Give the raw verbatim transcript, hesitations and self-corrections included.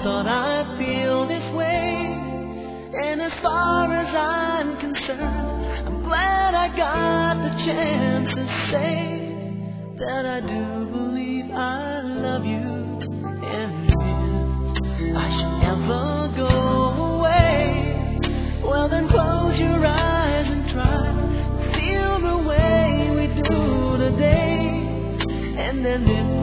thought I'd feel this way. And as far as I'm concerned, I'm glad I got the chance to say that I do believe I love you. And if I should ever go away, well then close your eyes and try to feel the way we do today. And then if